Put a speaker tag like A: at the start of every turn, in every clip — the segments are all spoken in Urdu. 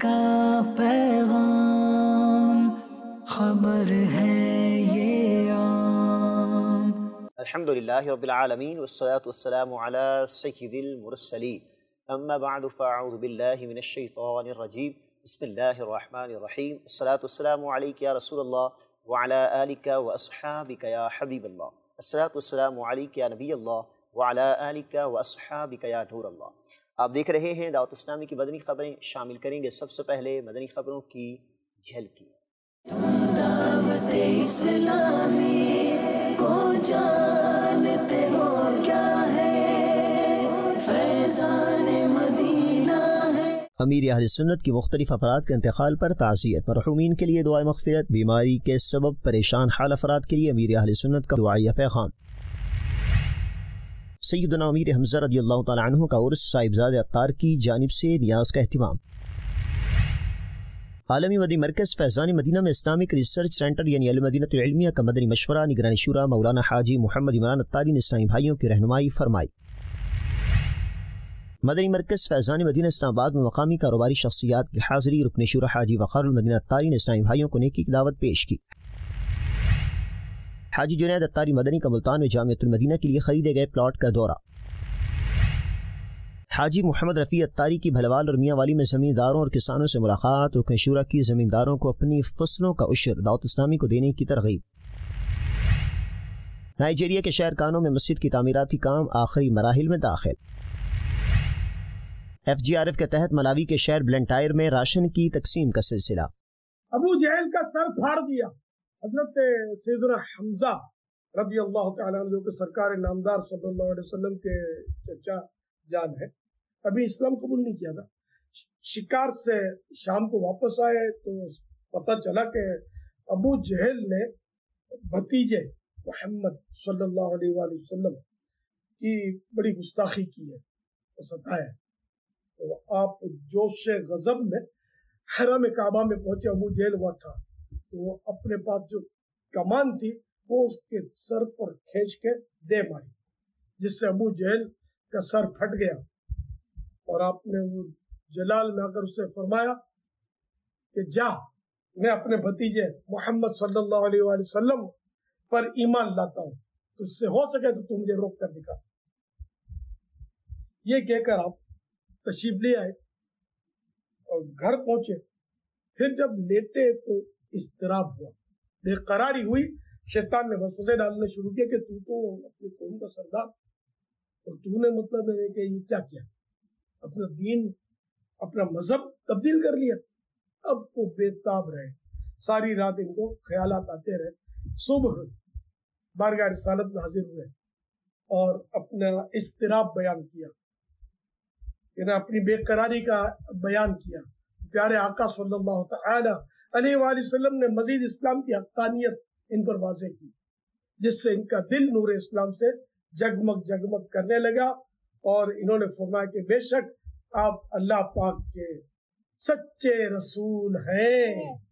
A: کا پیغام خبر ہے یہ عام.
B: الحمدللہ رب العالمین والصلاة والسلام علی سید المرسلین. اما بعد فاعوذ باللہ من الشیطان الرجیم. بسم اللہ الرحمن الرحیم. الصلاة والسلام علیک یا رسول اللہ وعلی آلک واصحابک یا حبیب اللہ. الصلاة والسلام علیک یا نبی اللہ وعلی آلک واصحابک یا نور اللہ. آپ دیکھ رہے ہیں دعوت اسلامی کی مدنی خبریں. شامل کریں گے سب سے پہلے مدنی خبروں کی جھلکی.
A: دعوت اسلامی کو جانتے ہو کیا ہے، فیضان مدینہ ہے.
B: امیر اہل سنت کی مختلف افراد کے انتقال پر تعزیت. مرحومین کے لیے دعائے مغفرت. بیماری کے سبب پریشان حال افراد کے لیے امیر اہل سنت کا دعائیہ پیغام. سیدنا امیر حمزہ رضی اللہ تعالی عنہ کا عرس صاحبزادہ عطار کی جانب سے نیاز کا اہتمام. عالمی مدنی مرکز فیضان مدینہ میں اسلامک ریسرچ سینٹر یعنی المدینہ العلمیہ کا مدنی مشورہ نگرانی شورا مولانا حاجی محمد عمران عطاری نے اسلامی بھائیوں کی رہنمائی فرمائی. مدنی مرکز فیضان مدینہ اسلام آباد میں مقامی کاروباری شخصیات کی حاضری. رکن شورا حاجی وقار المدینہ عطاری نے اسلامی بھائیوں کو نیکی کی دعوت پیش کی. حاجی جنید عطاری مدنی کا ملتان میں جامعۃ المدینہ کے لیے خریدے گئے پلاٹ کا دورہ. حاجی محمد رفیع عطاری کی بھلوال اور میاں والی میں زمینداروں اور کسانوں سے ملاقات. رکن شورا کی زمینداروں کو اپنی فصلوں کا عشر دعوت اسلامی کو دینے کی ترغیب. نائجیریا کے شہر کانو میں مسجد کی تعمیراتی کام آخری مراحل میں داخل. FGRF کے تحت ملاوی کے شہر بلنٹائر میں راشن کی تقسیم کا سلسلہ.
C: ابو جہل کا سر پھاڑ دیا حضرت سیدنا حمزہ رضی اللہ تعالیٰ عنہ جو کہ سرکار نامدار صلی اللہ علیہ وسلم کے چچا جان ہے. ابھی اسلام قبول نہیں کیا تھا. شکار سے شام کو واپس آئے تو پتہ چلا کہ ابو جہل نے بھتیجے محمد صلی اللہ علیہ وآلہ وسلم کی بڑی گستاخی کی ہے، ستایا. تو آپ جوش غضب میں حرم کعبہ میں پہنچے. ابو جہل ہوا تھا تو وہ اپنے پاس جو کمان تھی وہ اس کے سر پر کھینچ کے دے ماری، جس سے ابو جہل کا سر پھٹ گیا. اور آپ نے وہ جلال میں آ کر اسے فرمایا کہ جا، میں اپنے بھتیجے محمد صلی اللہ علیہ وآلہ وسلم پر ایمان لاتا ہوں، تجھ سے ہو سکے تو تم مجھے روک کر دکھا. یہ کہہ کر آپ تشریف لے آئے اور گھر پہنچے. پھر جب لیٹے تو اضطراب ہوا، بے قراری ہوئی. شیطان نے وسوسے ڈالنے شروع کیا کہ تو اپنی قوم کا سردار اور تو نے مطلب ہے کہ یہ کیا اپنا دین اپنا مذہب تبدیل کر لیا. اب وہ بےتاب رہے، ساری رات ان کو خیالات آتے رہے. صبح بارگاہ رسالت میں حاضر ہوئے اور اپنا اضطراب بیان کیا، یعنی اپنی بے قراری کا بیان کیا. پیارے آقا صلی اللہ تعالی علیہ وآلہ وسلم نے مزید اسلام کی حقانیت ان پر واضح کی، جس سے ان کا دل نور اسلام سے جگمگ جگمگ کرنے لگا. اور انہوں نے فرمایا کہ بے شک آپ اللہ پاک کے سچے رسول ہیں.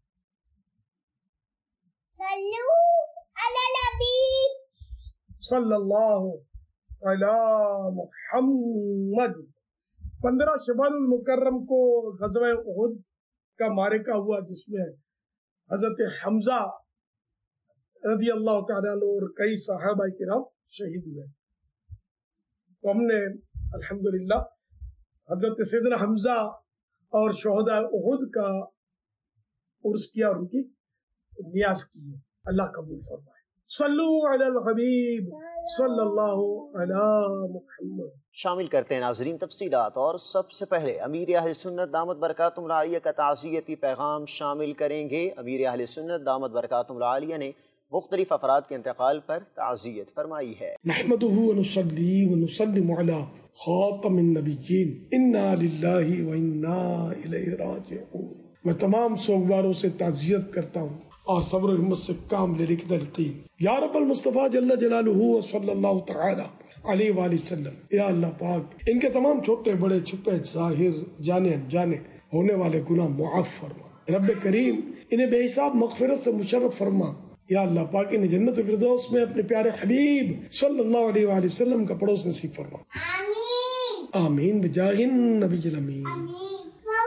C: صلی اللہ علی محمد. 15 شوال المکرم کو غزوہ احد کا معرکہ ہوا، جس میں حضرت حمزہ رضی اللہ تعالیٰ عنہ اور کئی صحابہ کرام شہید ہوئے. تو ہم نے الحمدللہ حضرت سیدنا حمزہ اور شہداء احد کا عرس کیا اور ان کی نیاز کی ہے. اللہ قبول فرمائے. صلو علی الحبیب صلی اللہ علی محمد.
B: شامل کرتے ہیں ناظرین تفصیلات. اور سب سے پہلے امیر اہل سنت دامت برکاتہم العالیہ کا تعزیتی پیغام شامل کریں گے. امیر اہل سنت دامت برکاتہم العالیہ نے مختلف افراد کے انتقال پر تعزیت فرمائی ہے.
C: نحمده ونصلي ونسلم على خاتم النبیین انا للہ وانا الیہ راجعون. میں تمام سوگواروں سے تعزیت کرتا ہوں اور صبر و ہمت سے کام لینے کی تلقین. یا رب المصطفیٰ جل جلالہ صلی اللہ تعالی علیہ وآلہ وسلم، یا اللہ پاک ان کے تمام چھوٹے بڑے چھپے ظاہر جانے انجانے ہونے والے گناہ معاف فرما. رب کریم انہیں بے حساب مغفرت سے مشرف فرما. یا اللہ پاک انہیں جنت الفردوس میں اپنے پیارے حبیب صلی اللہ علیہ وآلہ وسلم کا پڑوس نصیب فرما. آمین بجاہ النبی الامین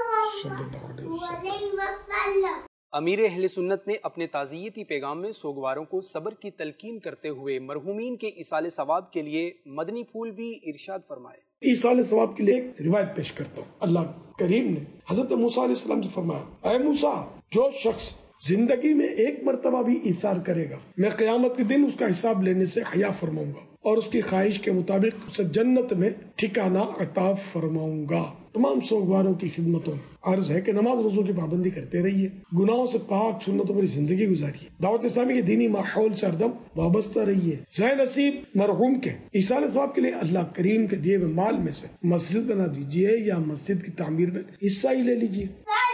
C: صلی اللہ علیہ وسلم۔
D: امیر اہل سنت نے اپنے تعزیتی پیغام میں سوگواروں کو صبر کی تلقین کرتے ہوئے مرحومین کے ایصال ثواب کے لیے مدنی پھول بھی ارشاد فرمائے۔
C: ایصال ثواب کے لیے ایک روایت پیش کرتا ہوں۔ اللہ کریم نے حضرت موسیٰ علیہ السلام سے فرمایا، اے موسیٰ، جو شخص زندگی میں ایک مرتبہ بھی ایثار کرے گا، میں قیامت کے دن اس کا حساب لینے سے حیا فرماؤں گا اور اس کی خواہش کے مطابق اسے جنت میں ٹھکانہ عطا فرماؤں گا۔ تمام سوگواروں کی خدمتوں میں عرض ہے کہ نماز روزوں کی پابندی کرتے رہیے، گناہوں سے پاک سنتوں پر زندگی گزاریے، دعوت اسلامی کے دینی ماحول سے ہردم وابستہ رہیے۔ ذہ نصیب مرحوم کے ایصال ثواب کے لیے اللہ کریم کے دیے ہوئے مال میں سے مسجد بنا دیجیے یا مسجد کی تعمیر میں حصہ ہی لے لیجیے۔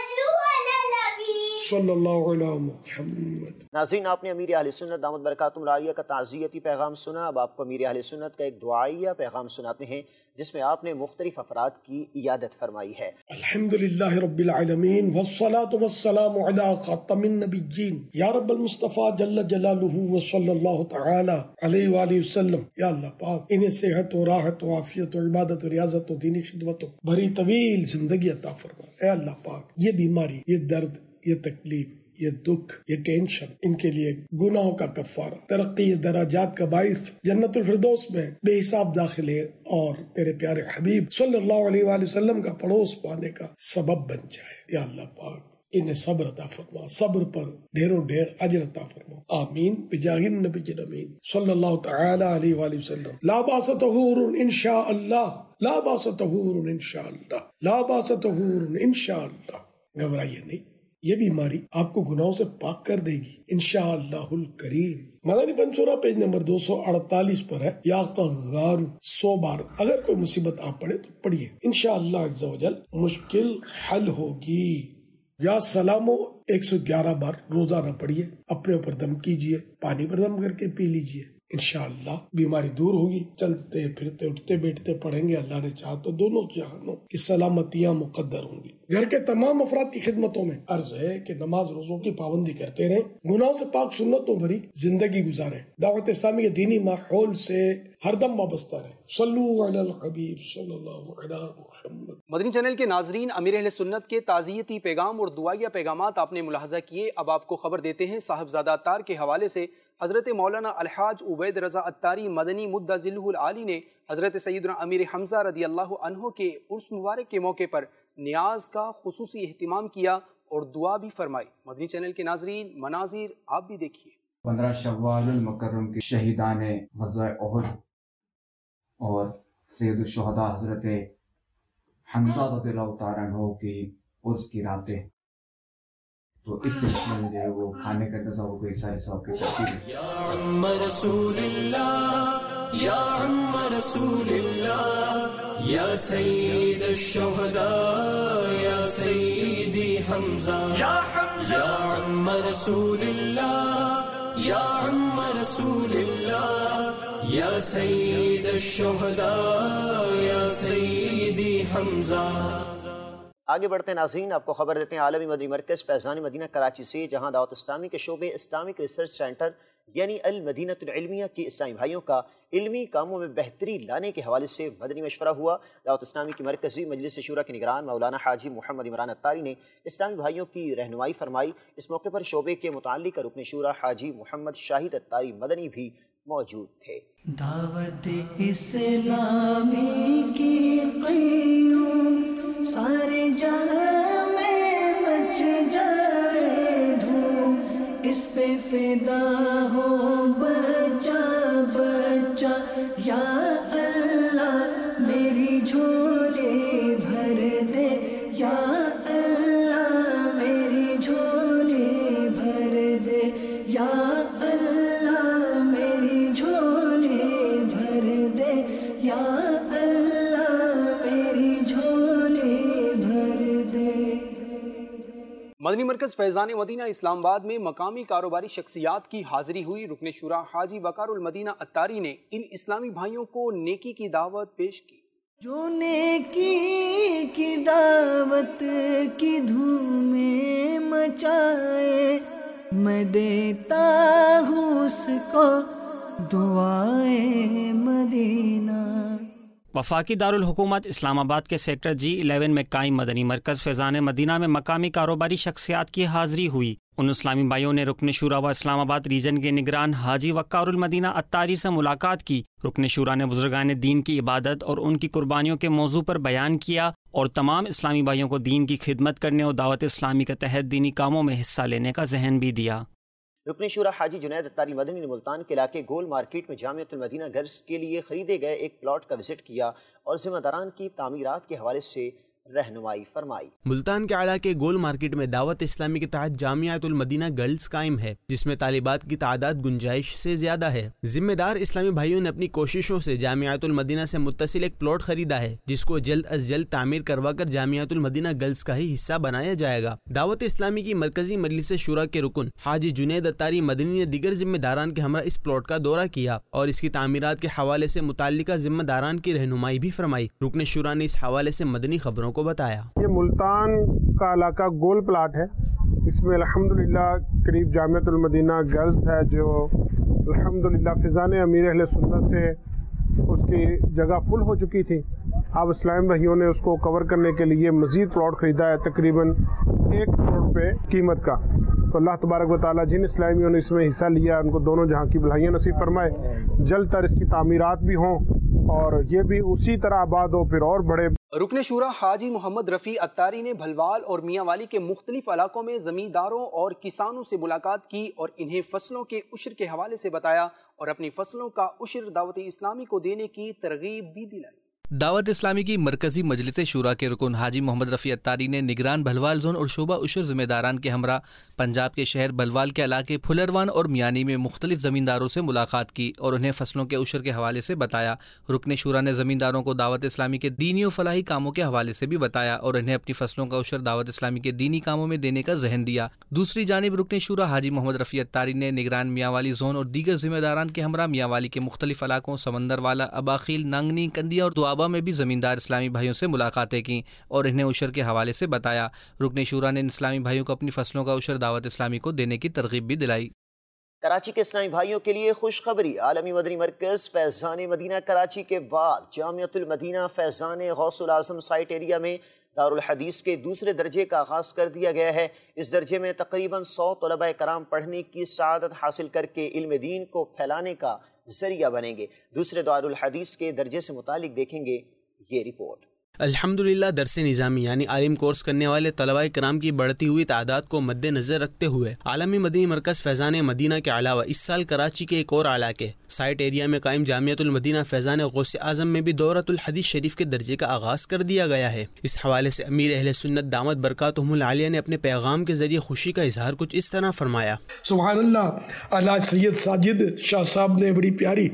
C: صلی اللہ علیہ محمد۔
B: ناظرین، آپ نے امیر اہل سنت دامت برکاتہم العالیہ کا تعزیتی پیغام سنا۔ اب آپ کو امیر اہل سنت کا ایک دعائیہ پیغام سناتے ہیں جس میں آپ نے مختلف افراد کی عیادت فرمائی ہے۔
C: الحمدللہ رب العالمین والصلاة والسلام علی خاتم النبیین یا رب المصطفیٰ جل جلالہ وصلی اللہ تعالی علیہ وآلہ وسلم۔ یا اللہ پاک انہیں صحت و راحت و عافیت و عبادت و ریاضت و دینی خدمت و بھری طویل زندگی عطا فرما۔ اے اللہ پاک یہ بیماری، یہ درد، یہ تکلیف، یہ دکھ، یہ ٹینشن، ان کے لیے گناہوں کا کفارہ، ترقی درجات کا باعث، جنت الفردوس میں بے حساب داخلے اور تیرے پیارے حبیب صلی اللہ علیہ وآلہ وسلم کا پڑوس پانے کا سبب بن جائے۔ یا اللہ پاک انہیں صبر عطا فرما، صبر پر ڈھیروں ڈھیر اجر عطا فرما، آمین بجاہ النبی الامین صلی اللہ تعالی علیہ وآلہ وسلم۔ لا باس طہور انشاء اللہ، لا باس طہور انشاء اللہ، لا باس طہور انشاء اللہ۔ گھبرائیے نہیں، یہ بیماری آپ کو گناہوں سے پاک کر دے گی انشاءاللہ الکریم۔ مدنی پنسورہ پیج نمبر 248 پر ہے، یا قغار 100 بار اگر کوئی مصیبت آپ پڑے تو پڑھیے، انشاءاللہ عز و جل مشکل حل ہوگی۔ یا سلامو 111 بار روزانہ پڑھیے، اپنے اوپر دم کیجئے، پانی پر دم کر کے پی لیجئے، انشاءاللہ بیماری دور ہوگی۔ چلتے پھرتے اٹھتے بیٹھتے پڑھیں گے، اللہ نے چاہا تو دونوں جہانوں کی سلامتیاں مقدر ہوں گی۔ گھر کے تمام افراد کی خدمتوں میں عرض ہے کہ نماز روزوں کی پابندی کرتے رہیں، گناہوں سے پاک سنتوں بھری زندگی گزاریں، دعوت اسلامی کے دینی ماحول سے ہر دم وابستہ رہیں۔ صلو علی الحبیب صلی اللہ علیہ محمد۔
D: مدنی چینل کے ناظرین، امیر اہل سنت کے تعزیتی پیغام اور دعائیہ پیغامات آپ نے ملاحظہ کیے۔ اب آپ کو خبر دیتے ہیں صاحبزادہ اتار کے حوالے سے۔ حضرت مولانا الحاج عبید رضا اتاری مدنی مدہ ذلہ العالی نے حضرت سیدنا امیر حمزہ رضی اللہ عنہ کے عرس مبارک کے موقع پر نیاز کا خصوصی اہتمام کیا اور دعا بھی فرمائی۔ مدنی چینل کے ناظرین، مناظر آپ بھی دیکھیے۔
E: 15 شوال المکرم کے شہیدان غزوہ احد اور سید الشہداء حضرت حمزہ رضی اللہ تعالیٰ عنہ کی عرس کی راتیں، تو اس سلسلے میں جو ہے وہ کھانے کا انتظام کو سارے صاحب کی ترتیب ہے۔
A: یا عم رسول اللہ، یا عم رسول اللہ، یا سید الشہداء، یا سیدی حمزہ، یا حمزہ، یا عم رسول اللہ، یا عم رسول اللہ، یا سید الشہداء، یا سیدی حمزہ۔
B: آگے بڑھتے ہیں ناظرین، آپ کو خبر دیتے ہیں عالمی مدنی مرکز فیضان مدینہ کراچی سے، جہاں دعوت اسلامی کے شعبے اسلامک ریسرچ سینٹر یعنی المدینۃ العلمیہ کے اسلامی بھائیوں کا علمی کاموں میں بہتری لانے کے حوالے سے مدنی مشورہ ہوا۔ دعوت اسلامی کی مرکزی مجلس شورا کے نگران مولانا حاجی محمد عمران اتاری نے اسلامی بھائیوں کی رہنمائی فرمائی۔ اس موقع پر شعبے کے متعلق رکن شورا حاجی محمد شاہد اتاری مدنی بھی موجود تھے۔
A: دعوت اسلامی کی قیوم سارے جہاں میں مچ جائے دھوم، اس پہ فدا ہو بچہ بچہ، یا اللہ میری جھولی بھر دے، یا اللہ میری جھولی بھر دے، یا اللہ میری جھولی بھر دے، یا اللہ میری جھولی بھر دے۔
D: مدنی مرکز فیضان مدینہ اسلام آباد میں مقامی کاروباری شخصیات کی حاضری ہوئی۔ رکن شورا حاجی وقار المدینہ اتاری نے ان اسلامی بھائیوں کو نیکی کی دعوت پیش کی۔
A: جو نیکی کی دعوت کی دھومیں مچائے، میں دیتا ہوں اس کو دعائے مدینہ۔
F: وفاقی دارالحکومت اسلام آباد کے سیکٹر G11 میں قائم مدنی مرکز فیضان مدینہ میں مقامی کاروباری شخصیات کی حاضری ہوئی۔ ان اسلامی بھائیوں نے رکن شورا و اسلام آباد ریجن کے نگران حاجی وقار المدینہ اتاری سے ملاقات کی۔ رکن شورا نے بزرگان دین کی عبادت اور ان کی قربانیوں کے موضوع پر بیان کیا اور تمام اسلامی بھائیوں کو دین کی خدمت کرنے اور دعوت اسلامی کے تحت دینی کاموں میں حصہ لینے کا ذہن بھی دیا۔
B: رکن شورا حاجی جنید اتاری مدنی نے ملتان کے علاقے گول مارکیٹ میں جامعۃ المدینہ گرلز کے لیے خریدے گئے ایک پلاٹ کا وزٹ کیا اور ذمہ داران کی تعمیرات کے حوالے سے رہنمائی فرمائی۔
G: ملتان کے علاقے گول مارکیٹ میں دعوت اسلامی کے تحت جامعۃ المدینہ گرلز قائم ہے، جس میں طالبات کی تعداد گنجائش سے زیادہ ہے۔ ذمہ دار اسلامی بھائیوں نے اپنی کوششوں سے جامعۃ المدینہ سے متصل ایک پلاٹ خریدا ہے، جس کو جلد از جلد تعمیر کروا کر جامعۃ المدینہ گرلز کا ہی حصہ بنایا جائے گا۔ دعوت اسلامی کی مرکزی مجلس شورا کے رکن حاجی جنید اتاری مدنی نے دیگر ذمہ داران کے ہمراہ اس پلاٹ کا دورہ کیا اور اس کی تعمیرات کے حوالے سے متعلقہ ذمہ داران کی رہنمائی بھی فرمائی۔ رکن شورا نے اس حوالے سے مدنی خبروں کو بتایا۔
H: ملتان کا علاقہ گول پلاٹ ہے، اس میں الحمدللہ قریب جامعۃ المدینہ گرلز ہے جو الحمدللہ فیضان امیر اہل سنت سے اس کی جگہ فل ہو چکی تھی۔ اب اسلام بھائیوں نے اس کو کور کرنے کے لیے مزید پلاٹ خریدا ہے تقریباً 1 کروڑ روپے قیمت کا۔ تو اللہ تبارک و تعالیٰ جن اسلامیوں نے اس میں حصہ لیا ان کو دونوں جہاں کی بھلائیاں نصیب فرمائے، جلد تر اس کی تعمیرات بھی ہوں اور یہ بھی اسی طرح آباد ہو، پھر اور بڑے۔
D: رکن شورا حاجی محمد رفیع اتاری نے بھلوال اور میاں والی کے مختلف علاقوں میں زمینداروں اور کسانوں سے ملاقات کی اور انہیں فصلوں کے عشر کے حوالے سے بتایا اور اپنی فصلوں کا عشر دعوت اسلامی کو دینے کی ترغیب بھی دلائی۔
I: دعوت اسلامی کی مرکزی مجلس شورا کے رکن حاجی محمد رفیع اتاری نے نگران بھلوال زون اور شعبہ عشر ذمہ داران کے ہمراہ پنجاب کے شہر بھلوال کے علاقے پھلروان اور میانی میں مختلف زمینداروں سے ملاقات کی اور انہیں فصلوں کے عشر کے حوالے سے بتایا۔ رکن شورا نے زمینداروں کو دعوت اسلامی کے دینی و فلاحی کاموں کے حوالے سے بھی بتایا اور انہیں اپنی فصلوں کا عشر دعوت اسلامی کے دینی کاموں میں دینے کا ذہن دیا۔ دوسری جانب رکن شورا حاجی محمد رفیع اتاری نے نگران میاں والی زون اور دیگر ذمہ داران کے ہمراہ میاں والی کے مختلف علاقوں سمندر والا، اباخیل، نانگنی، کندیا اور دوابا میں بھی زمیندار اسلامی بھائیوں سے ملاقاتیں کی اور انہیں عشر کے حوالے سے بتایا۔ رکن شورا نے اسلامی بھائیوں کو اپنی فصلوں کا عشر دعوت اسلامی کو دینے کی ترغیب بھی دلائی۔
B: کراچی کے اسلامی بھائیوں کے لیے خوشخبری، عالمی مدنی مرکز فیضان مدینہ کراچی کے بعد جامعۃ المدینہ فیضان غوث العظم سائٹ ایریا میں دارالحدیث کے دوسرے درجے کا آغاز کر دیا گیا ہے۔ اس درجے میں تقریباً 100 طلبہ کرام پڑھنے کی سعادت حاصل کر کے علم دین کو پھیلانے کا ذریعہ بنیں گے۔ دوسرے دارالحدیث کے درجے سے متعلق دیکھیں گے یہ رپورٹ۔
G: الحمدللہ درس نظامی یعنی عالم کورس کرنے والے طلباء کرام کی بڑھتی ہوئی تعداد کو مد نظر رکھتے ہوئے عالمی مدنی مرکز فیضان مدینہ کے علاوہ اس سال کراچی کے ایک اور علاقے سائٹ ایریا میں قائم جامعۃ المدینہ فیضان غوث اعظم میں بھی دورۃ الحدیث شریف کے درجے کا آغاز کر دیا گیا ہے۔ اس حوالے سے امیر اہل سنت دامت برکاتہم العالیہ نے اپنے پیغام کے ذریعے خوشی کا اظہار کچھ اس طرح فرمایا۔
C: سبحان اللہ، اعلیٰ سید ساجد شاہ صاحب نے بڑی پیاری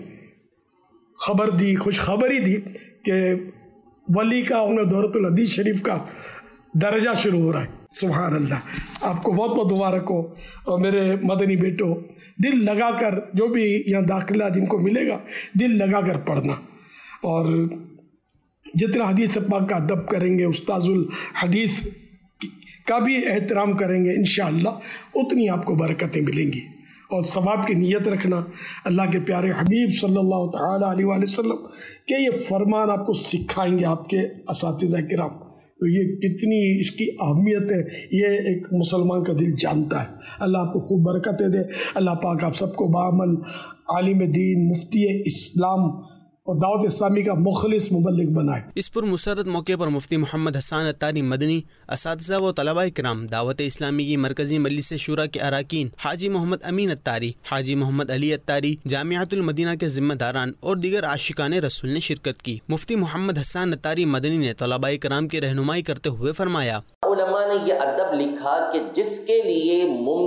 C: خبر دی، خوشخبری دی کہ ولی کا انہیں دورۃ الحدیث شریف کا درجہ شروع ہو رہا ہے۔ سبحان اللہ، آپ کو بہت بہت مبارک ہو۔ اور میرے مدنی بیٹوں، دل لگا کر جو بھی یہاں داخلہ جن کو ملے گا دل لگا کر پڑھنا، اور جتنا حدیث پاک کا ادب کریں گے، استاذ الحدیث کا بھی احترام کریں گے، انشاءاللہ اتنی آپ کو برکتیں ملیں گی۔ اور ثواب کی نیت رکھنا، اللہ کے پیارے حبیب صلی اللہ تعالیٰ علیہ وآلہ وسلم کہ یہ فرمان آپ کو سکھائیں گے آپ کے اساتذہ کرام، تو یہ کتنی اس کی اہمیت ہے یہ ایک مسلمان کا دل جانتا ہے۔ اللہ آپ کو خوب برکتیں دے، اللہ پاک آپ سب کو بعمل عالم دین، مفتی اسلام اور دعوت اسلامی کا مخلص مبلغ بنائے۔
G: اس پر مسرت موقع پر مفتی محمد حسان اتاری مدنی، اساتذہ و طلباء کرام، دعوت اسلامی کی مرکزی مجلس شورا کے اراکین، حاجی محمد امین اتاری، حاجی محمد علی اتاری، جامعۃ المدینہ کے ذمہ داران اور دیگر عاشقان رسول نے شرکت کی۔ مفتی محمد حسان اتاری مدنی نے طلباء کرام کی رہنمائی کرتے ہوئے فرمایا،
J: علماء نے یہ ادب لکھا کہ جس کے لیے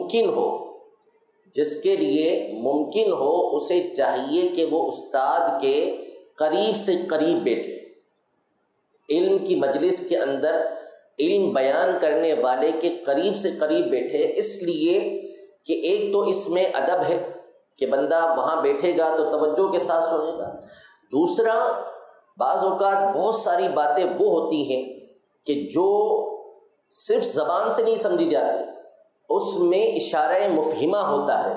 J: ممکن ہو اسے چاہیے کہ وہ استاد کے قریب سے قریب بیٹھے، علم کی مجلس کے اندر علم بیان کرنے والے کے قریب سے قریب بیٹھے، اس لیے کہ ایک تو اس میں ادب ہے کہ بندہ وہاں بیٹھے گا تو توجہ کے ساتھ سنے گا، دوسرا بعض اوقات بہت ساری باتیں وہ ہوتی ہیں کہ جو صرف زبان سے نہیں سمجھی جاتی، اس میں اشارہ مفہمہ ہوتا ہے،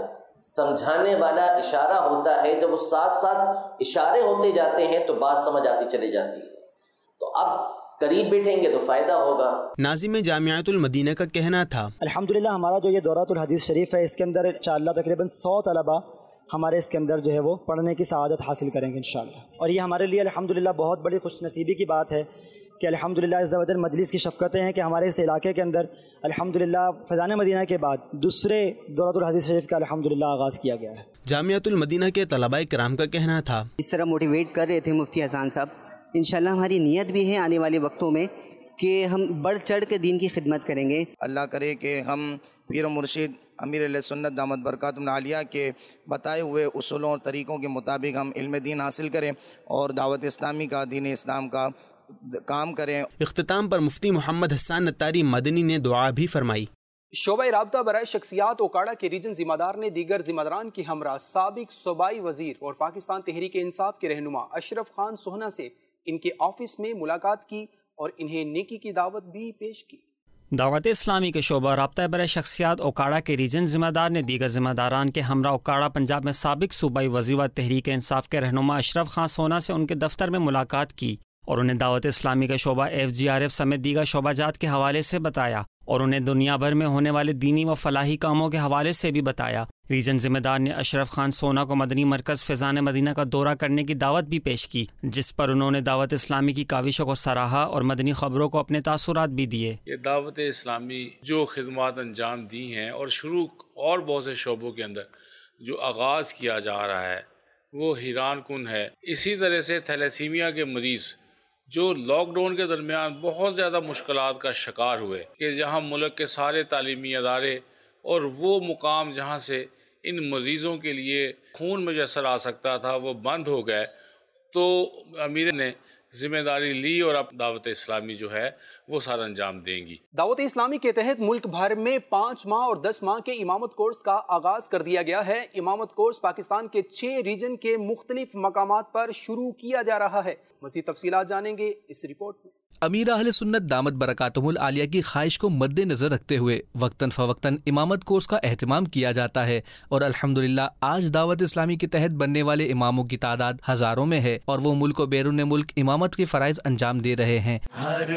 J: سمجھانے والا اشارہ ہوتا ہے، جب وہ ساتھ ساتھ اشارے ہوتے جاتے ہیں تو بات سمجھ آتی چلی جاتی ہے. تو اب قریب بیٹھیں گے تو فائدہ ہوگا.
G: ناظم جامعۃ المدینہ کا کہنا تھا
K: الحمدللہ ہمارا جو یہ دورۃ الحدیث شریف ہے، اس کے اندر انشاءاللہ تقریباً 100 طلبہ ہمارے اس کے اندر جو ہے وہ پڑھنے کی سعادت حاصل کریں گے انشاءاللہ. اور یہ ہمارے لیے الحمدللہ بہت بڑی خوش نصیبی کی بات ہے کہ الحمدللہ عز و جل مجلس کی شفقتیں ہیں کہ ہمارے اس علاقے کے اندر الحمدللہ فیضان مدینہ کے بعد دوسرے دورۃ الحدیث شریف کا الحمدللہ آغاز کیا گیا ہے.
G: جامعۃ المدینہ کے طلباء کرام کا کہنا تھا
L: اس طرح موٹیویٹ کر رہے تھے مفتی حسان صاحب. انشاءاللہ ہماری نیت بھی ہے آنے والے وقتوں میں کہ ہم بڑھ چڑھ کے دین کی خدمت کریں گے.
M: اللہ کرے کہ ہم پیر و مرشد امیر اہل سنت دامت برکاتہم العالیہ کے بتائے ہوئے اصولوں اور طریقوں کے مطابق ہم علم دین حاصل کریں اور دعوت اسلامی کا، دین اسلام کا کام کریں.
G: اختتام پر مفتی محمد حسان اتاری مدنی نے دعا بھی فرمائی.
D: شعبہ رابطہ برائے شخصیات اوکاڑا کے ریجن ذمہ دار نے دیگر ذمہ داران کی ہمراہ سابق صوبائی وزیر اور پاکستان تحریک انصاف کے رہنما اشرف خان سوہنا سے ان کے آفس میں ملاقات کی اور انہیں نیکی کی دعوت بھی پیش کی.
F: دعوت اسلامی کے شعبہ رابطہ برائے شخصیات اوکاڑا کے ریجن ذمہ دار نے دیگر ذمہ داران کے ہمراہ اوکاڑا پنجاب میں سابق صوبائی وزیر و تحریک انصاف کے رہنما اشرف خان سوہنا سے ان کے دفتر میں ملاقات کی اور انہیں دعوت اسلامی کے شعبہ FGRF سمیت دیگر شعبہ جات کے حوالے سے بتایا اور انہیں دنیا بھر میں ہونے والے دینی و فلاحی کاموں کے حوالے سے بھی بتایا. ریجن ذمہ دار نے اشرف خان سوہنا کو مدنی مرکز فیضان مدینہ کا دورہ کرنے کی دعوت بھی پیش کی، جس پر انہوں نے دعوت اسلامی کی کاوشوں کو سراہا اور مدنی خبروں کو اپنے تاثرات بھی دیے.
N: یہ دعوت اسلامی جو خدمات انجام دی ہیں اور شروع اور بہت سے شعبوں کے اندر جو آغاز کیا جا رہا ہے وہ حیران کن ہے. اسی طرح سے تھیلیسیمیا کے مریض جو لاک ڈاؤن کے درمیان بہت زیادہ مشکلات کا شکار ہوئے کہ جہاں ملک کے سارے تعلیمی ادارے اور وہ مقام جہاں سے ان مریضوں کے لیے خون میسر آ سکتا تھا وہ بند ہو گئے، تو امیر نے ذمہ داری لی اور اب دعوت اسلامی جو ہے وہ سارا انجام دیں گی.
D: دعوت اسلامی کے تحت ملک بھر میں 5 ماہ اور 10 ماہ کے امامت کورس کا آغاز کر دیا گیا ہے. امامت کورس پاکستان کے 6 ریجن کے مختلف مقامات پر شروع کیا جا رہا ہے. مزید تفصیلات جانیں گے اس رپورٹ میں.
I: امیر اہل سنت دامت برکاتہم العالیہ کی خواہش کو مد نظر رکھتے ہوئے وقتاً فوقتاً امامت کورس کا اہتمام کیا جاتا ہے اور الحمدللہ آج دعوت اسلامی کے تحت بننے والے اماموں کی تعداد ہزاروں میں ہے اور وہ ملک و بیرون ملک امامت کے فرائض انجام دے رہے ہیں.
A: ہر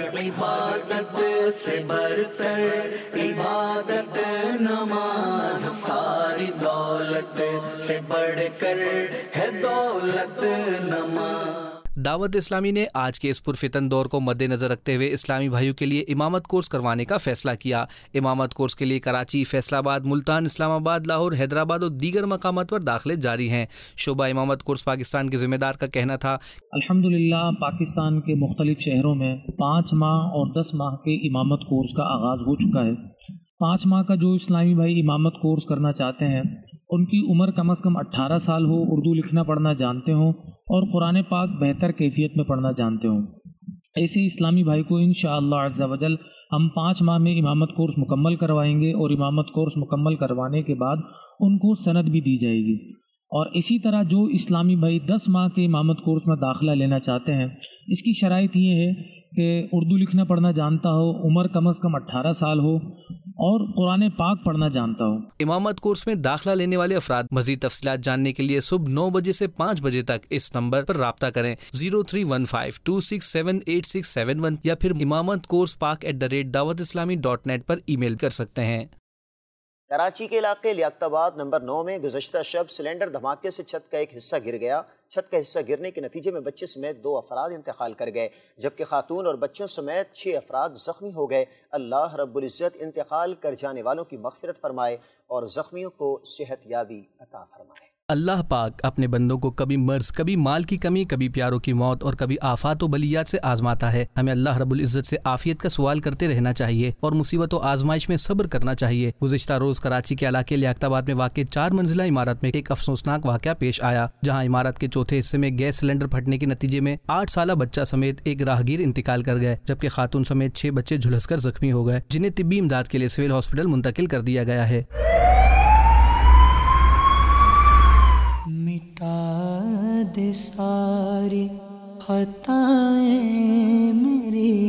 A: عبادت سے برتر عبادت نماز، ساری دولت سے بڑھ کر ہے دولت نماز.
I: دعوت اسلامی نے آج کے اس پرفتن دور کو مد نظر رکھتے ہوئے اسلامی بھائیوں کے لیے امامت کورس کروانے کا فیصلہ کیا. امامت کورس کے لیے کراچی، فیصل آباد، ملتان، اسلام آباد، لاہور، حیدرآباد اور دیگر مقامات پر داخلے جاری ہیں. شعبہ امامت کورس پاکستان کے ذمہ دار کا کہنا تھا
O: الحمدللہ پاکستان کے مختلف شہروں میں 5 ماہ اور 10 ماہ کے امامت کورس کا آغاز ہو چکا ہے. 5 ماہ کا جو اسلامی بھائی امامت کورس کرنا چاہتے ہیں ان کی عمر کم از کم 18 سال ہو، اردو لکھنا پڑھنا جانتے ہوں اور قرآن پاک بہتر کیفیت میں پڑھنا جانتے ہوں. ایسے اسلامی بھائی کو انشاءاللہ عز و جل ہم 5 ماہ میں امامت کورس مکمل کروائیں گے اور امامت کورس مکمل کروانے کے بعد ان کو سند بھی دی جائے گی. اور اسی طرح جو اسلامی بھائی 10 ماہ کے امامت کورس میں داخلہ لینا چاہتے ہیں، اس کی شرائط یہ ہے کہ اردو لکھنا پڑھنا جانتا ہو، عمر کم از کم 18 سال ہو اور قرآن پاک پڑھنا جانتا ہو.
I: امامت کورس میں داخلہ لینے والے افراد مزید تفصیلات جاننے کے لیے صبح 9 بجے سے 5 بجے تک اس نمبر پر رابطہ کریں 0315267867 یا پھر imamatcoursepak@dawatislami.net پر ای میل کر سکتے ہیں.
B: کراچی کے علاقے لیاقت آباد نمبر 9 میں گزشتہ شب سلنڈر دھماکے سے چھت کا ایک حصہ گر گیا. چھت کا حصہ گرنے کے نتیجے میں بچے سمیت 2 افراد انتقال کر گئے جبکہ خاتون اور بچوں سمیت 6 افراد زخمی ہو گئے. اللہ رب العزت انتقال کر جانے والوں کی مغفرت فرمائے اور زخمیوں کو صحت یابی عطا فرمائے.
I: اللہ پاک اپنے بندوں کو کبھی مرض، کبھی مال کی کمی، کبھی پیاروں کی موت اور کبھی آفات و بلیات سے آزماتا ہے. ہمیں اللہ رب العزت سے عافیت کا سوال کرتے رہنا چاہیے اور مصیبت و آزمائش میں صبر کرنا چاہیے. گزشتہ روز کراچی کے علاقے لیاقت آباد میں واقع 4 منزلہ عمارت میں ایک افسوسناک واقعہ پیش آیا جہاں عمارت کے چوتھے حصے میں گیس سلنڈر پھٹنے کے نتیجے میں 8 سالہ بچہ سمیت ایک راہگیر انتقال کر گئے جبکہ خاتون سمیت 6 بچے جھلس کر زخمی ہو گئے جنہیں طبی امداد کے لیے سول ہاسپٹل منتقل کر دیا گیا ہے.
A: مٹا دے ساری خطائیں میری،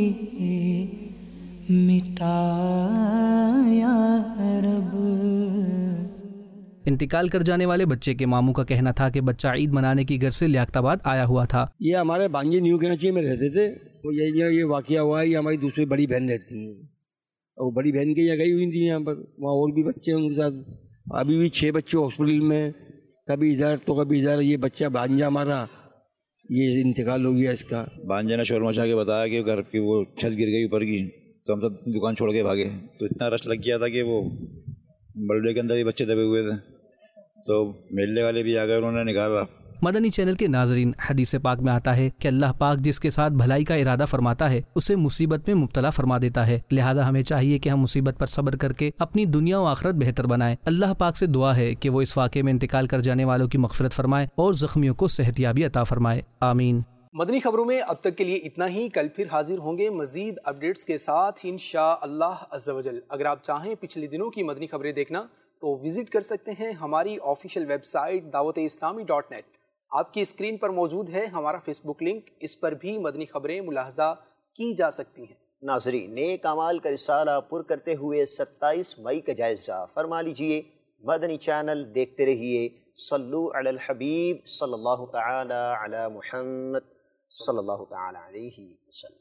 A: مٹا یا رب.
I: انتقال کر جانے والے بچے کے ماموں کا کہنا تھا کہ بچہ عید منانے کی گھر سے لیاقت آباد آیا ہوا تھا۔
P: یہ ہمارے بانجی نیو کراچی میں رہتے تھے، وہ یہ واقعہ ہوا ہے، یہ ہماری دوسری بڑی بہن رہتی ہیں، اور بڑی بہن کی جگہ ہی ہوئی تھی یہاں پر، وہاں اور بھی بچے ہیں ان کے ساتھ، ابھی بھی 6 بچے ہاسپٹل میں، کبھی ادھر تو کبھی ادھر۔ یہ بچہ بانجا ہمارا یہ انتقال ہو گیا اس کا۔
Q: بانجا نے شور مچا کے بتایا کہ گھر کی وہ چھت گر گئی اوپر کی، تو ہم سب دکان چھوڑ کے بھاگے، تو اتنا رش لگ گیا تھا کہ وہ بلڈے کے اندر ہی بچے دبے ہوئے تھے، تو میلے والے بھی آ گئے، انہوں نے نکالا۔
I: مدنی چینل کے ناظرین، حدیث پاک میں آتا ہے کہ اللہ پاک جس کے ساتھ بھلائی کا ارادہ فرماتا ہے اسے مصیبت میں مبتلا فرما دیتا ہے، لہذا ہمیں چاہیے کہ ہم مصیبت پر صبر کر کے اپنی دنیا و آخرت بہتر بنائیں۔ اللہ پاک سے دعا ہے کہ وہ اس واقعے میں انتقال کر جانے والوں کی مغفرت فرمائے اور زخمیوں کو صحت یابی عطا فرمائے، آمین۔
D: مدنی خبروں میں اب تک کے لیے اتنا ہی، کل پھر حاضر ہوں گے مزید اپڈیٹس کے ساتھ انشاءاللہ عز و جل۔ اگر آپ چاہیں پچھلے دنوں کی مدنی خبریں دیکھنا تو وزٹ کر سکتے ہیں ہماری آفیشیل ویب سائٹ dawat-e-islami.net۔ آپ کی اسکرین پر موجود ہے ہمارا فیس بک لنک، اس پر بھی مدنی خبریں ملاحظہ کی جا سکتی ہیں۔
B: ناظرین، نیک اعمال کا رسالہ پر کرتے ہوئے 27 مئی کا جائزہ فرما لیجئے۔ مدنی چینل دیکھتے رہیے۔ صلو علی الحبیب صلی اللہ تعالی علی محمد صلی اللہ تعالی علیہ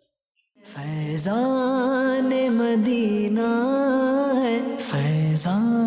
B: وسلم۔
A: فیضان مدینہ ہے، فیضان